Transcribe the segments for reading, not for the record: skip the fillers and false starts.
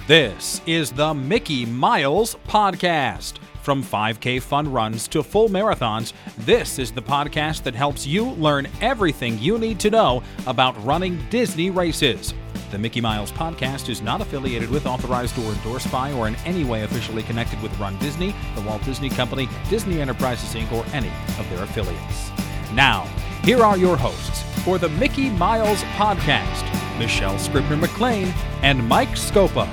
This is the Mickey Miles Podcast. From 5K fun runs to full marathons, this is the podcast that helps you learn everything you need to know about running Disney races. The Mickey Miles Podcast is not affiliated with, authorized, or endorsed by, or in any way officially connected with Run Disney, the Walt Disney Company, Disney Enterprises, Inc., or any of their affiliates. Now, here are your hosts for the Mickey Miles Podcast, Michelle Scribner-McLean and Mike Scopa.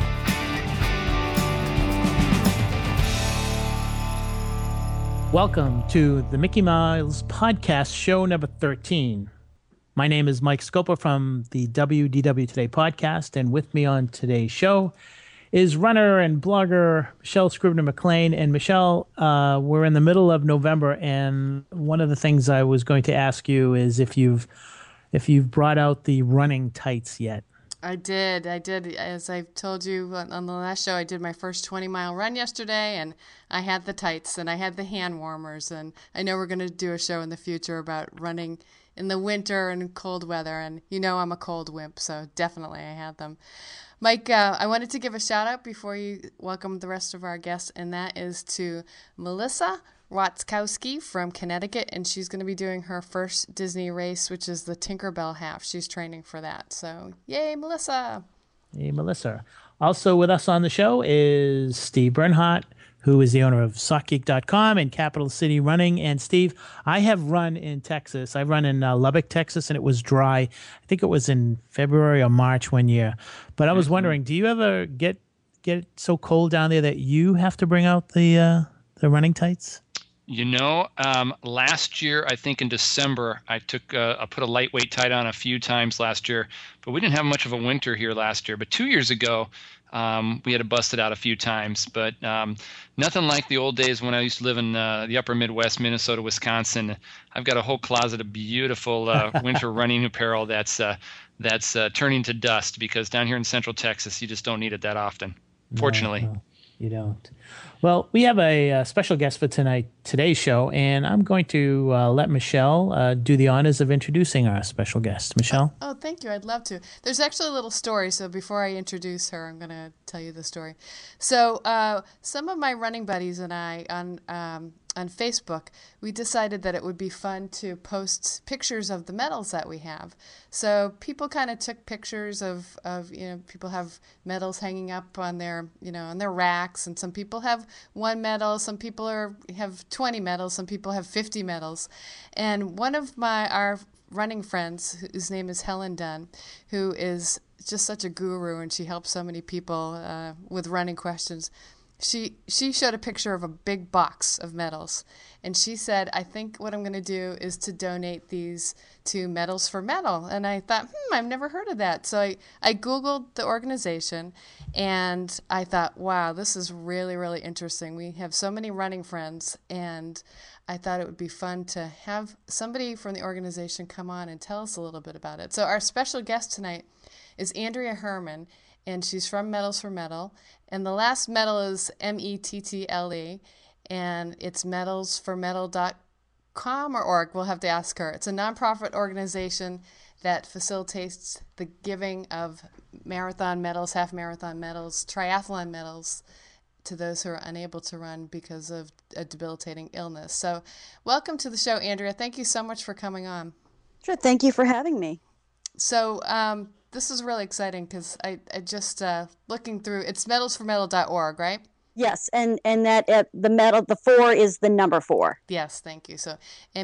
Welcome to the Mickey Miles Podcast, show number 13. My name is Mike Scopa from the WDW Today podcast, and with me on today's show is runner and blogger Michelle Scribner-McLean. And Michelle, we're in the middle of November, and one of the things I was going to ask you is if you've brought out the running tights yet. I did. As I told you on the last show, I did my first 20-mile run yesterday, and I had the tights, and I had the hand warmers, and I know we're going to do a show in the future about running in the winter and cold weather, and you know I'm a cold wimp, so definitely I had them. Mike, I wanted to give a shout-out before you welcome the rest of our guests, and that is to Melissa Watzkowski from Connecticut, and she's going to be doing her first Disney race, which is the Tinkerbell Half. She's training for that. So, yay, Melissa. Hey, Melissa. Also with us on the show is Steve Bernhardt, who is the owner of SockGeek.com and Capital City Running. And Steve, I have run in Texas. I run in Lubbock, Texas, and it was dry. I think it was in February or March one year. But I was wondering, do you ever get it so cold down there that you have to bring out the running tights? You know, last year, I think in December, I put a lightweight tight on a few times last year, but we didn't have much of a winter here last year. But 2 years ago, we had to bust it out a few times, but nothing like the old days when I used to live in the upper Midwest, Minnesota, Wisconsin. I've got a whole closet of beautiful winter running apparel that's turning to dust because down here in Central Texas, you just don't need it that often, fortunately. No, you don't. Well, we have a special guest for today's show, and I'm going to let Michelle do the honors of introducing our special guest. Michelle? Oh, thank you. I'd love to. There's actually a little story, so before I introduce her, I'm going to tell you the story. So some of my running buddies and I on Facebook, we decided that it would be fun to post pictures of the medals that we have. So people kind of took pictures of people have medals hanging up on their racks, and some people have one medal, some people have 20 medals, some people have 50 medals. And one of our running friends, whose name is Helen Dunn, who is just such a guru, and she helps so many people with running questions. She showed a picture of a big box of medals, and she said, I think what I'm going to do is to donate these to Medals for Metal. And I thought, I've never heard of that. So I Googled the organization, and I thought, wow, this is really, really interesting. We have so many running friends, and I thought it would be fun to have somebody from the organization come on and tell us a little bit about it. So our special guest tonight is Andrea Herman, and she's from Medals for Metal. And the last medal is METTLE, and it's medalsformetal.com or org. We'll have to ask her. It's a nonprofit organization that facilitates the giving of marathon medals, half marathon medals, triathlon medals to those who are unable to run because of a debilitating illness. So welcome to the show, Andrea. Thank you so much for coming on. Sure. Thank you for having me. So this is really exciting because I just looking through, it's medalsformetal.org, right? Yes, and that the medal, the 4 is the number 4. Yes, thank you. So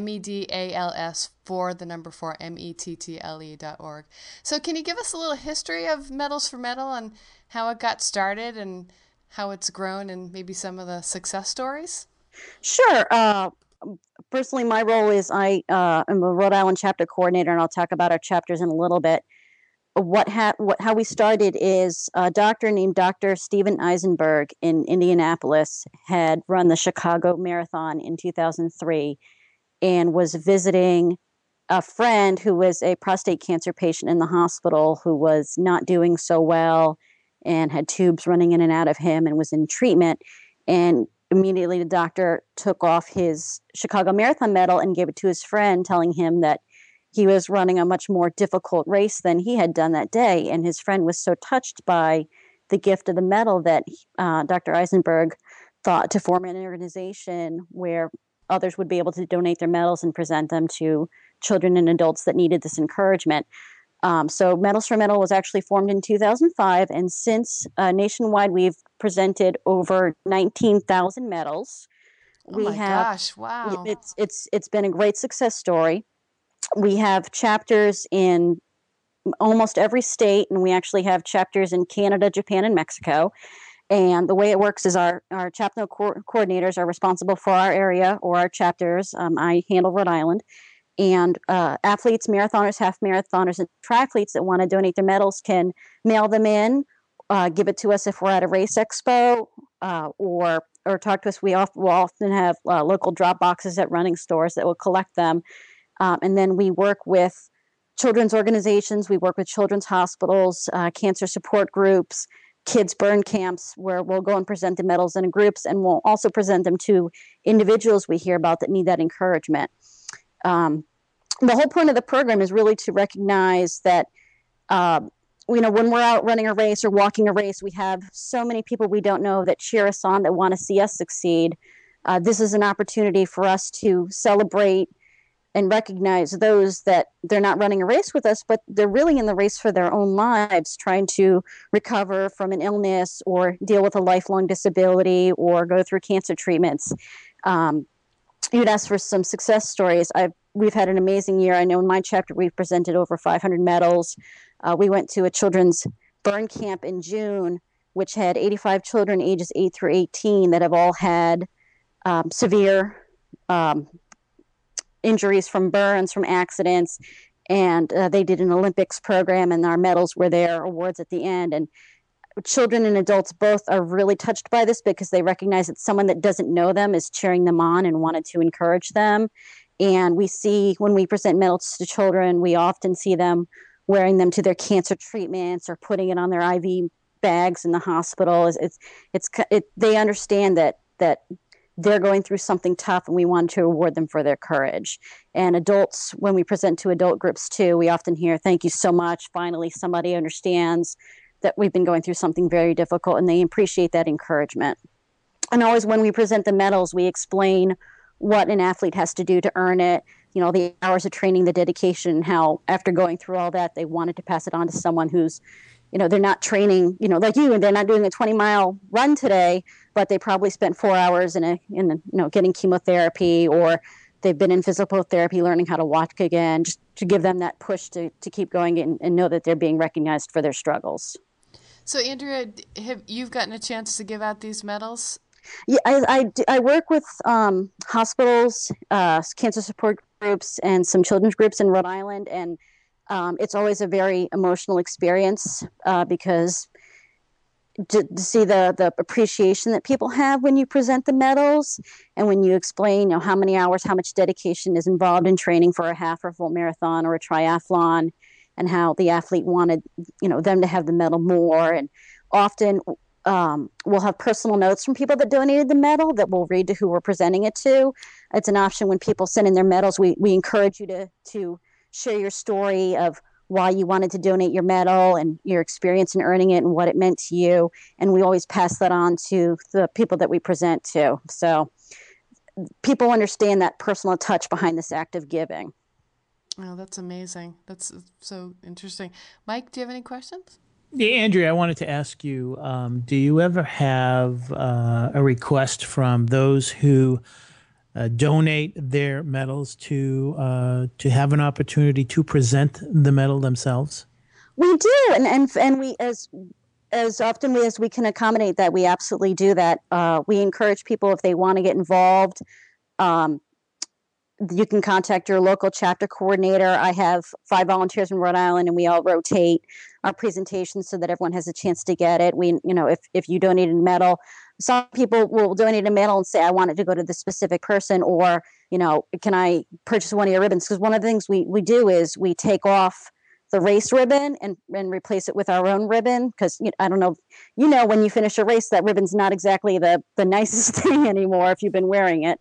MEDALS for the number 4, METTLE.org. So can you give us a little history of Medals for Metal and how it got started and how it's grown and maybe some of the success stories? Sure. Personally, my role is I am a Rhode Island chapter coordinator, and I'll talk about our chapters in a little bit. How we started is a doctor named Dr. Steven Eisenberg in Indianapolis had run the Chicago Marathon in 2003 and was visiting a friend who was a prostate cancer patient in the hospital who was not doing so well and had tubes running in and out of him and was in treatment. And immediately the doctor took off his Chicago Marathon medal and gave it to his friend, telling him that he was running a much more difficult race than he had done that day. And his friend was so touched by the gift of the medal that Dr. Eisenberg thought to form an organization where others would be able to donate their medals and present them to children and adults that needed this encouragement. So Medals for Medal was actually formed in 2005, and since nationwide we've presented over 19,000 medals. Oh my gosh! Wow, it's been a great success story. We have chapters in almost every state, and we actually have chapters in Canada, Japan, and Mexico. And the way it works is our chapter coordinators are responsible for our area or our chapters. I handle Rhode Island. And athletes, marathoners, half marathoners, and triathletes that want to donate their medals can mail them in, give it to us if we're at a race expo, or talk to us. We'll often have local drop boxes at running stores that will collect them. And then we work with children's organizations. We work with children's hospitals, cancer support groups, kids burn camps, where we'll go and present the medals in groups, and we'll also present them to individuals we hear about that need that encouragement. The whole point of the program is really to recognize that, when we're out running a race or walking a race, we have so many people we don't know that cheer us on, that want to see us succeed. This is an opportunity for us to celebrate and recognize those that they're not running a race with us, but they're really in the race for their own lives, trying to recover from an illness or deal with a lifelong disability or go through cancer treatments. You'd asked for some success stories. We've had an amazing year. I know in my chapter we've presented over 500 medals. We went to a children's burn camp in June, which had 85 children ages 8 through 18 that have all had severe injuries from burns, from accidents. And they did an Olympics program, and our medals were their awards at the end. And children and adults both are really touched by this because they recognize that someone that doesn't know them is cheering them on and wanted to encourage them. And we see when we present medals to children, we often see them wearing them to their cancer treatments or putting it on their IV bags in the hospital. They understand that they're going through something tough, and we want to reward them for their courage. And adults, when we present to adult groups too, we often hear, "Thank you so much. Finally, somebody understands that we've been going through something very difficult," and they appreciate that encouragement. And always when we present the medals, we explain what an athlete has to do to earn it, the hours of training, the dedication, how after going through all that, they wanted to pass it on to someone who's, they're not training, like you, and they're not doing a 20-mile run today, but they probably spent 4 hours in getting chemotherapy, or they've been in physical therapy, learning how to walk again, just to give them that push to keep going and know that they're being recognized for their struggles. So, Andrea, have you gotten a chance to give out these medals? Yeah, I work with hospitals, cancer support groups, and some children's groups in Rhode Island, and it's always a very emotional experience because to see the appreciation that people have when you present the medals, and when you explain how many hours, how much dedication is involved in training for a half or full marathon or a triathlon, and how the athlete wanted them to have the medal more. And often we'll have personal notes from people that donated the medal that we'll read to who we're presenting it to. It's an option when people send in their medals. We encourage you to share your story of why you wanted to donate your medal and your experience in earning it and what it meant to you. And we always pass that on to the people that we present to. So people understand that personal touch behind this act of giving. Oh, that's amazing. That's so interesting. Mike, do you have any questions? Yeah, Andrea, I wanted to ask you, do you ever have a request from those who donate their medals to have an opportunity to present the medal themselves? We do, and we as often as we can accommodate that, we absolutely do that. We encourage people, if they want to get involved, you can contact your local chapter coordinator. I have 5 volunteers in Rhode Island, and we all rotate our presentations so that everyone has a chance to get it. If you donated a medal, some people will donate a medal and say, "I want it to go to the specific person," or, "Can I purchase one of your ribbons?" Because one of the things we do is we take off the race ribbon and replace it with our own ribbon. Because I don't know, when you finish a race, that ribbon's not exactly the nicest thing anymore if you've been wearing it.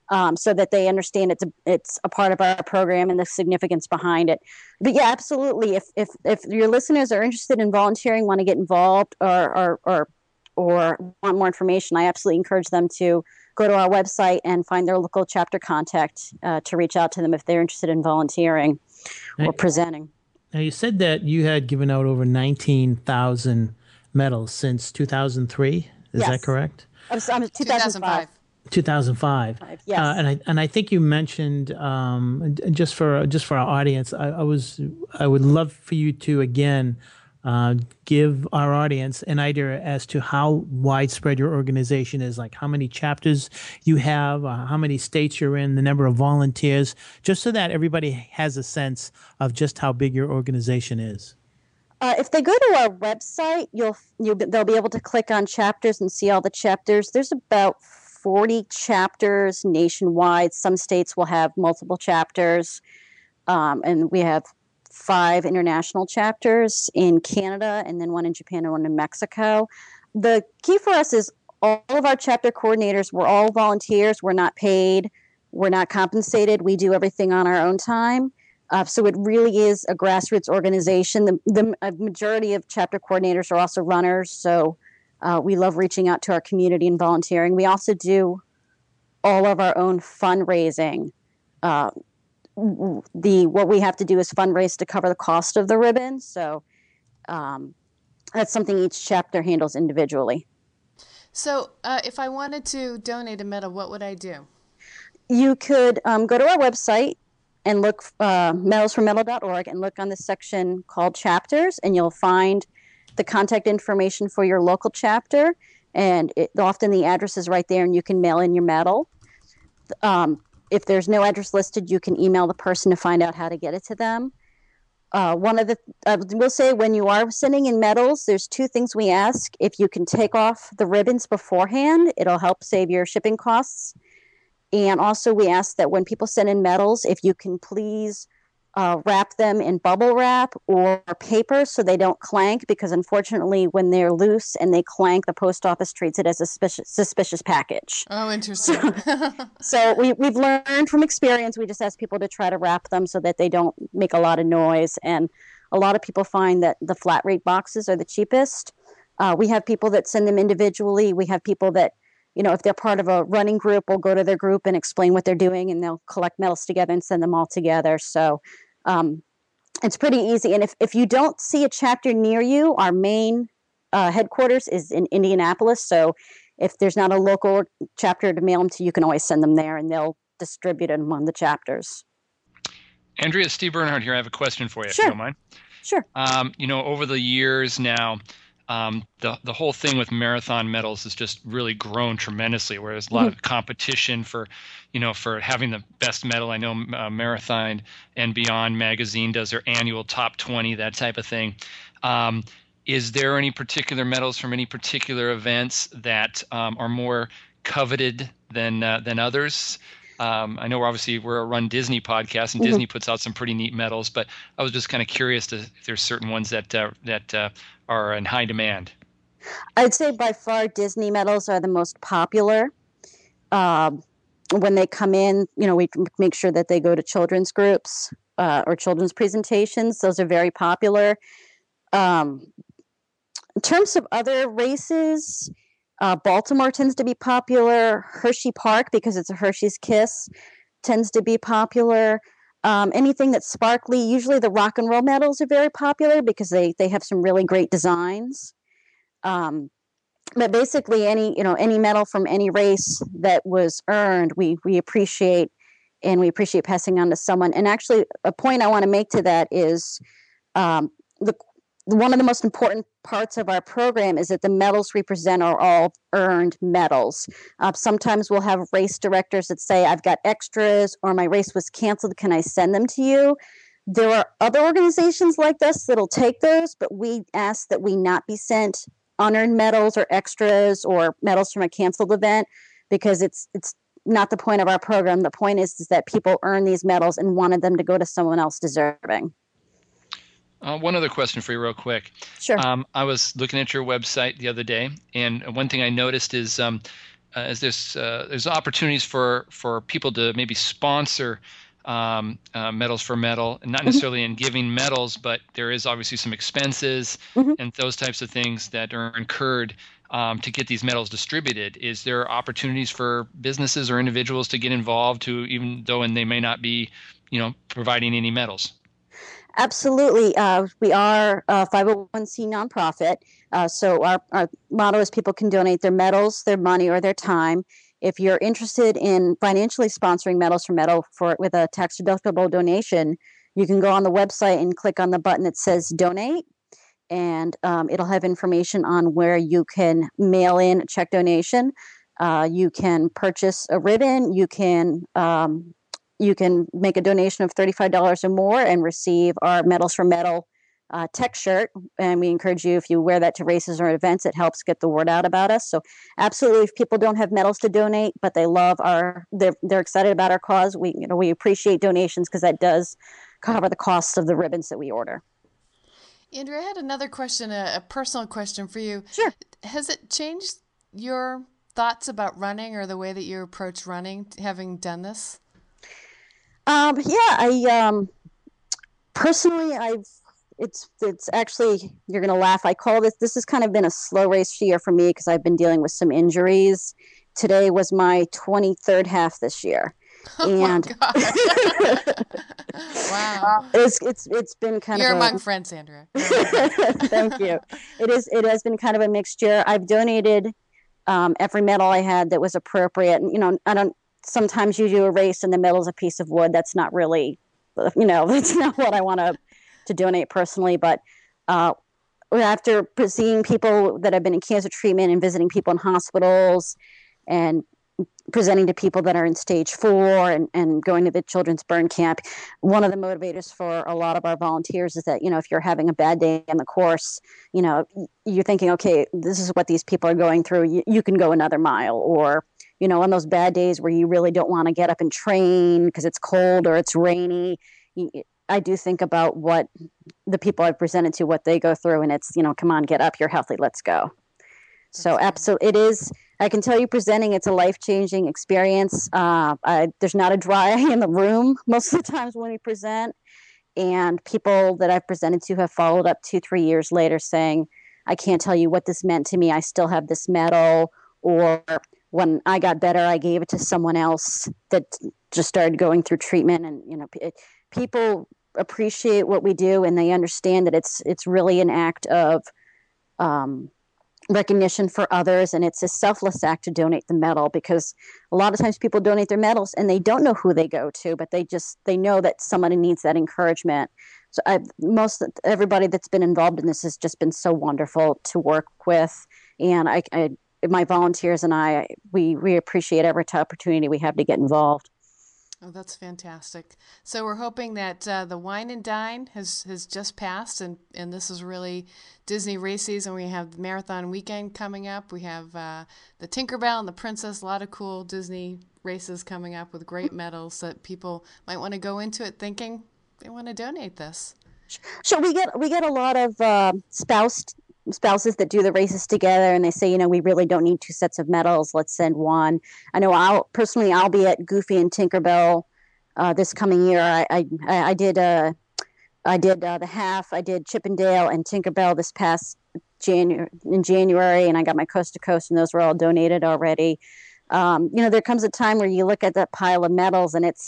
so that they understand it's a part of our program and the significance behind it. But yeah, absolutely. If your listeners are interested in volunteering, want to get involved, or want more information, I absolutely encourage them to go to our website and find their local chapter contact to reach out to them if they're interested in volunteering or presenting. Now, you said that you had given out over 19,000 medals since 2003. Is that correct? 2005. 2005. Yes. And I think you mentioned just for our audience, I would love for you to again give our audience an idea as to how widespread your organization is, like how many chapters you have, how many states you're in, the number of volunteers, just so that everybody has a sense of just how big your organization is. If they go to our website, they'll be able to click on chapters and see all the chapters. There's about 40 chapters nationwide. Some states will have multiple chapters, and we have 5 international chapters in Canada, and then 1 in Japan and 1 in Mexico. The key for us is all of our chapter coordinators, we're all volunteers. We're not paid. We're not compensated. We do everything on our own time. So it really is a grassroots organization. The majority of chapter coordinators are also runners, so we love reaching out to our community and volunteering. We also do all of our own fundraising. What we have to do is fundraise to cover the cost of the ribbon. So that's something each chapter handles individually. So if I wanted to donate a medal, what would I do? You could go to our website and look medalsformetal.org and look on the section called chapters, and you'll find the contact information for your local chapter. And often the address is right there, and you can mail in your medal. If there's no address listed, you can email the person to find out how to get it to them. We'll say when you are sending in medals, there's 2 things we ask. If you can take off the ribbons beforehand, it'll help save your shipping costs. And also we ask that when people send in medals, if you can please wrap them in bubble wrap or paper so they don't clank, because unfortunately when they're loose and they clank, the post office treats it as a suspicious package. Oh, interesting. So we've learned from experience. We just ask people to try to wrap them so that they don't make a lot of noise. And a lot of people find that the flat rate boxes are the cheapest. We have people that send them individually. We have people that, if they're part of a running group, we'll go to their group and explain what they're doing, and they'll collect medals together and send them all together. So it's pretty easy. And if you don't see a chapter near you, our main headquarters is in Indianapolis. So if there's not a local chapter to mail them to, you can always send them there, and they'll distribute them among the chapters. Andrea, Steve Bernhardt here. I have a question for you, Sure. if you don't mind. Sure. Over the years now, the whole thing with marathon medals has just really grown tremendously, where there's a lot of competition for having the best medal. I know Marathon and Beyond magazine does their annual top 20, that type of thing. Is there any particular medals from any particular events that are more coveted than others? I know we're a Run Disney podcast, and Disney puts out some pretty neat medals, but I was just kind of curious if there's certain ones that are in high demand. I'd say by far Disney medals are the most popular. When they come in, we make sure that they go to children's groups or children's presentations. Those are very popular. In terms of other races, Baltimore tends to be popular. Hershey Park, because it's a Hershey's Kiss, tends to be popular. Anything that's sparkly, usually the rock and roll medals are very popular because they have some really great designs. But basically any medal from any race that was earned, we appreciate, and we appreciate passing on to someone. And actually a point I want to make to that is one of the most important parts of our program is that the medals we present are all earned medals. Sometimes we'll have race directors that say, I've got extras, or my race was canceled. Can I send them to you? There are other organizations like this that'll take those, but we ask that we not be sent unearned medals or extras or medals from a canceled event, because it's not the point of our program. The point is that people earn these medals and wanted them to go to someone else deserving. One other question for you real quick. Sure. I was looking at your website the other day, and one thing I noticed is there's opportunities for people to maybe sponsor Medals for Metal, and not necessarily in giving medals, but there is obviously some expenses and those types of things that are incurred to get these medals distributed. Is there opportunities for businesses or individuals to get involved, to even though they may not be, providing any medals? Absolutely. We are a 501c nonprofit. So our motto is people can donate their medals, their money, or their time. If you're interested in financially sponsoring Medals for Metal with a tax-deductible donation, you can go on the website and click on the button that says donate, and it'll have information on where you can mail in a check donation. You can purchase a ribbon. You can make a donation of $35 or more and receive our Medals for Metal tech shirt. And we encourage you, if you wear that to races or events, it helps get the word out about us. So absolutely, if people don't have medals to donate, but they love they're excited about our cause, we appreciate donations, because that does cover the cost of the ribbons that we order. Andrea, I had another question, a personal question for you. Sure. Has it changed your thoughts about running or the way that you approach running, having done this? Personally, it's actually, you're going to laugh. I call this has kind of been a slow race year for me, because I've been dealing with some injuries. Today was my 23rd half this year. Oh and my God. Wow. It's been kind You're of among friends, Andrea. Thank you. It has been kind of a mixture. I've donated every medal I had that was appropriate. And, sometimes you do a race and the medal's a piece of wood. That's not really, that's not what I want to donate personally. But after seeing people that have been in cancer treatment and visiting people in hospitals and presenting to people that are in stage 4 and going to the children's burn camp, one of the motivators for a lot of our volunteers is that, if you're having a bad day in the course, you're thinking, okay, this is what these people are going through. You can go another mile. Or, on those bad days where you really don't want to get up and train because it's cold or it's rainy, I do think about what the people I've presented to, what they go through, and it's, come on, get up, you're healthy, let's go. So absolutely, it is. I can tell you, presenting, it's a life-changing experience. There's not a dry eye in the room most of the times when we present, and people that I've presented to have followed up 2-3 years later saying, I can't tell you what this meant to me. I still have this medal. Or when I got better, I gave it to someone else that just started going through treatment. And, people appreciate what we do, and they understand that it's really an act of recognition for others, and it's a selfless act to donate the medal, because a lot of times people donate their medals and they don't know who they go to, but they know that somebody needs that encouragement. So everybody that's been involved in this has just been so wonderful to work with, and my volunteers and we appreciate every opportunity we have to get involved. Oh, that's fantastic. So we're hoping that the Wine and Dine has just passed, and this is really Disney races, and we have the Marathon Weekend coming up. We have the Tinkerbell and the Princess, a lot of cool Disney races coming up with great medals that people might want to go into it thinking they want to donate this. Sure, we get a lot of spouses that do the races together, and they say, we really don't need 2 sets of medals. Let's send one. I know I'll be at Goofy and Tinkerbell this coming year. I did the half. I did Chippendale and Tinkerbell this past January, and I got my Coast to Coast, and those were all donated already. There comes a time where you look at that pile of medals, and it's,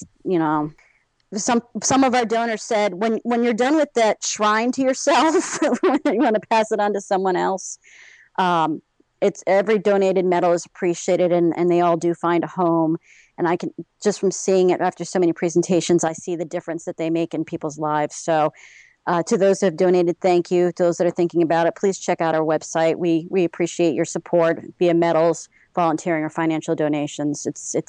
some of our donors said, when you're done with that shrine to yourself, when you want to pass it on to someone else, it's every donated medal is appreciated, and they all do find a home. And I can, just from seeing it after so many presentations, I see the difference that they make in people's lives. So to those who have donated, thank you. To those that are thinking about it, please check out our website. We appreciate your support via medals, volunteering, or financial donations.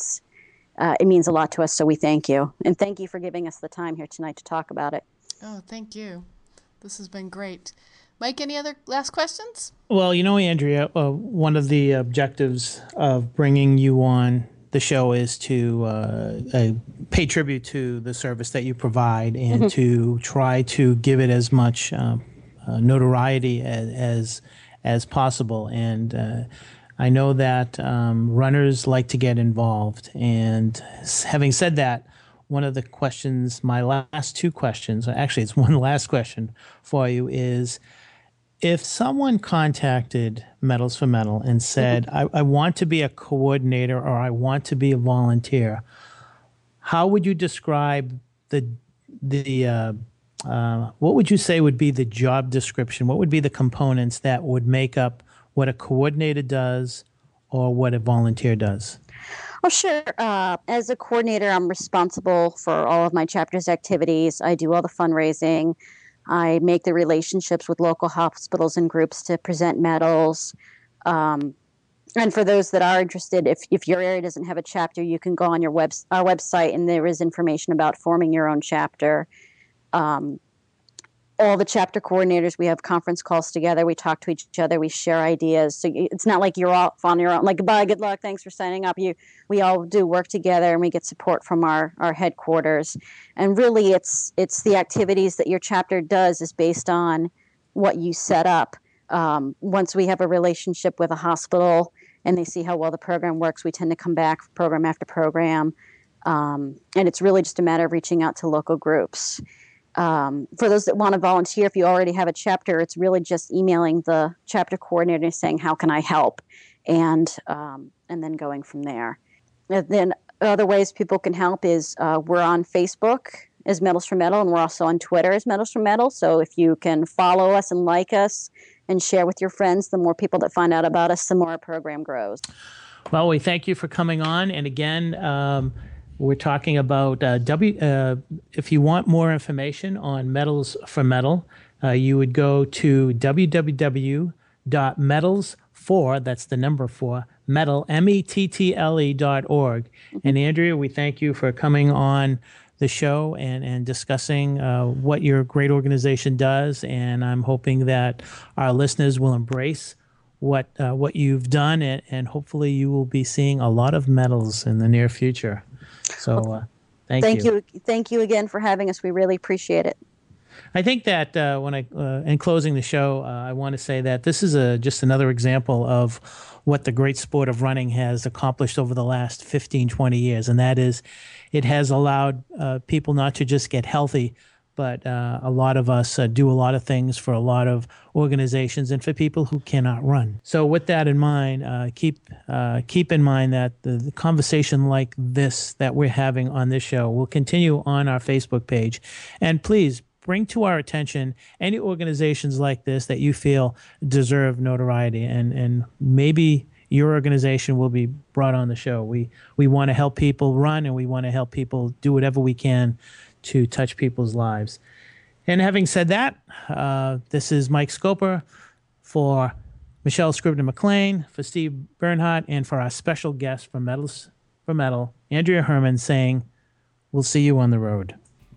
It means a lot to us, so we thank you. And thank you for giving us the time here tonight to talk about it. Oh, thank you. This has been great. Mike, any other last questions? Well, Andrea, one of the objectives of bringing you on the show is to pay tribute to the service that you provide, and to try to give it as much notoriety as possible. And I know that runners like to get involved. And having said that, one of the questions, my last two questions, actually it's one last question for you, is if someone contacted Medals for Metal and said, I want to be a coordinator or I want to be a volunteer, how would you describe what would you say would be the job description? What would be the components that would make up what a coordinator does or what a volunteer does? Oh, sure. As a coordinator, I'm responsible for all of my chapter's activities. I do all the fundraising. I make the relationships with local hospitals and groups to present medals. And for those that are interested, if your area doesn't have a chapter, you can go on our website, and there is information about forming your own chapter. All the chapter coordinators, we have conference calls together. We talk to each other. We share ideas. So it's not like you're off on your own, like, goodbye, good luck, thanks for signing up. We all do work together, and we get support from our headquarters. And really, it's the activities that your chapter does is based on what you set up. Once we have a relationship with a hospital and they see how well the program works, we tend to come back program after program. And it's really just a matter of reaching out to local groups. For those that want to volunteer, if you already have a chapter, it's really just emailing the chapter coordinator saying, how can I help? And then going from there. And then other ways people can help is we're on Facebook as Medals for Metal, and we're also on Twitter as Medals for Metal. So if you can follow us and like us and share with your friends, the more people that find out about us, the more our program grows. Well, we thank you for coming on. And again, we're talking about if you want more information on Medals for Metal, you would go to www.medals4, that's the number 4, metal, mettle.org. And Andrea, we thank you for coming on the show and discussing what your great organization does. And I'm hoping that our listeners will embrace what you've done, and hopefully you will be seeing a lot of medals in the near future. So thank you. Thank you again for having us. We really appreciate it. I think that in closing the show, I want to say that this is just another example of what the great sport of running has accomplished over the last 15, 20 years. And that is, it has allowed people not to just get healthy, but a lot of us do a lot of things for a lot of organizations and for people who cannot run. So with that in mind, keep in mind that the conversation like this that we're having on this show will continue on our Facebook page. And please bring to our attention any organizations like this that you feel deserve notoriety, and maybe your organization will be brought on the show. We want to help people run, and we want to help people do whatever we can to touch people's lives. And having said that, this is Mike Scoper for Michelle Scribner-McLean, for Steve Bernhardt, and for our special guest from Medals for Metal, Andrea Herman, saying, we'll see you on the road.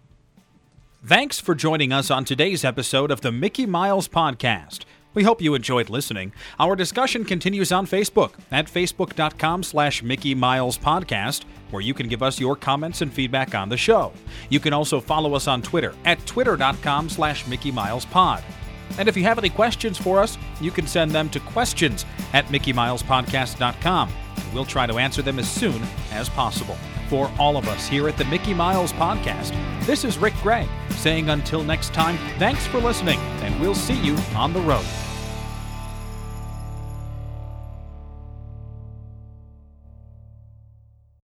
Thanks for joining us on today's episode of the Mickey Miles Podcast. We hope you enjoyed listening. Our discussion continues on Facebook at facebook.com/Mickey Miles Podcast, where you can give us your comments and feedback on the show. You can also follow us on Twitter at twitter.com/Mickey Miles Pod. And if you have any questions for us, you can send them to questions@MickeyMilesPodcast.com. We'll try to answer them as soon as possible. For all of us here at the Mickey Miles Podcast, this is Rick Gray saying until next time, thanks for listening, and we'll see you on the road.